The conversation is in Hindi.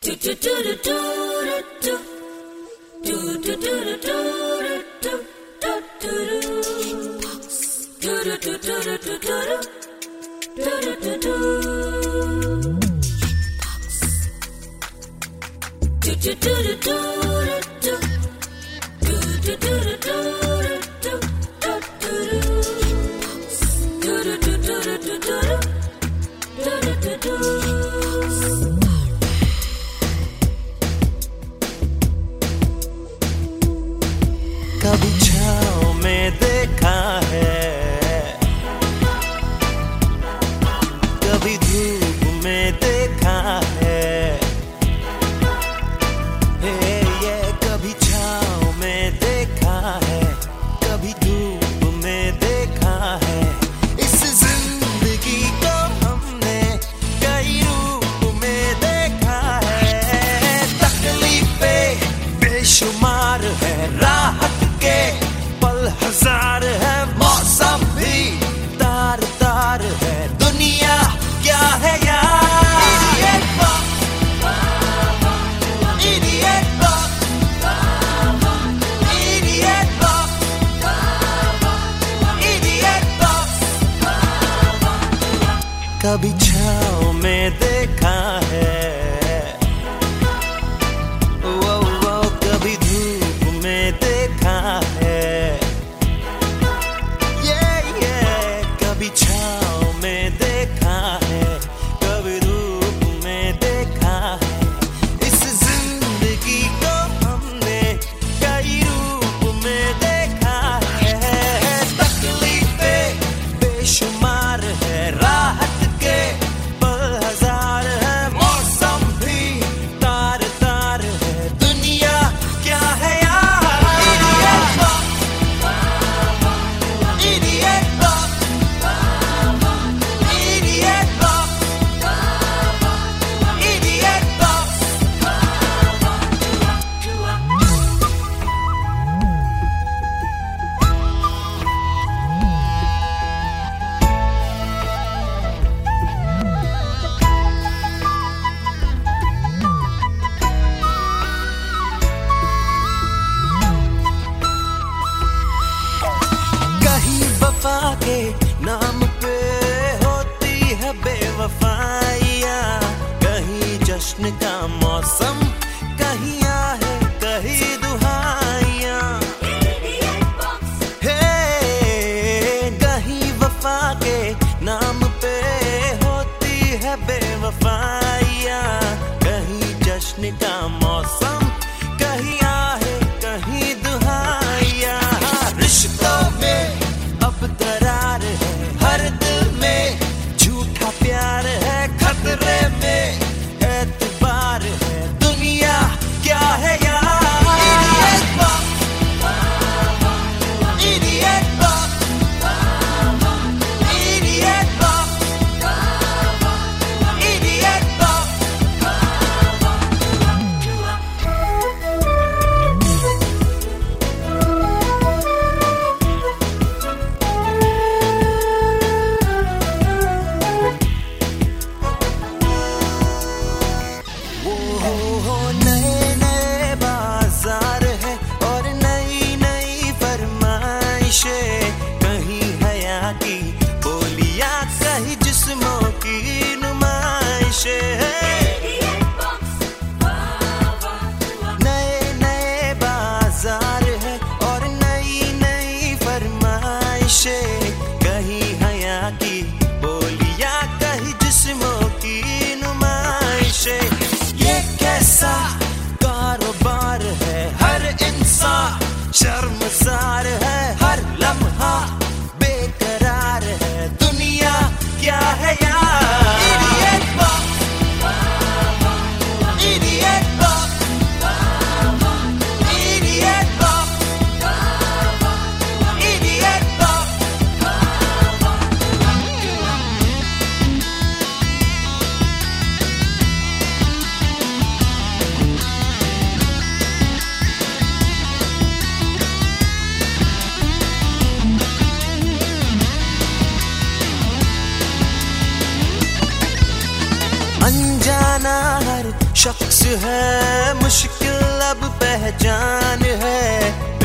कभी छाँव में देखा है, कभी धूप में देखा है, ये कभी छाँव में देखा है, कभी धूप में देखा है। इस जिंदगी को हमने कई रूप में देखा है। तकलीफें बेशुमार है, राहत के पल हजार है, मौसम भी तार तार है, दुनिया क्या है यार। Idiot box, idiot box, idiot box, idiot box. कभी छाँव में देखा है, कभी धूप में देखा है, कभी छाँव में देखा है, कभी धूप में देखा है। इस जिंदगी को हमने कई रूप में देखा है। तकलीफें बेशुमार है, राहत के पल हजार है, मौसम भी तार तार है, दुनिया क्या है यार। Idiot box, idiot box, idiot box, idiot box. कहीं वफा के नाम पे होती है बेवफाइयाँ, कहीं जश्न का मौसम, कहीं आहे कहीं दुहाइयाँ। हे कहीं वफा के नाम पे होती है बेवफाइयाँ, कहीं जश्न का मौसम, कहीं आहे कहीं दुहाइयाँ। रिश्तों में अब दरार है, हर दिल में झूठा प्यार है, खतरे में एतबार है, दुनिया क्या है यार। Idiot box, idiot box, idiot box, idiot box. नए नए बाजार है और नई नई फरमाइशें, कहीं हया की बोलियां, कहीं जिस्मों की नुमाइशें। नए नए बाजार है और नई नई फरमाइशें, कहीं हया की बोलियां, कहीं जिस्मों की नुमाइशें। ये कैसा कारोबार है, हर इंसान शर्मसार है, हर लम्हा बेकरार है, दुनिया क्या है यार। Idiot box, idiot box, idiot box, idiot box. शख्स है मुश्किल अब पहचान है,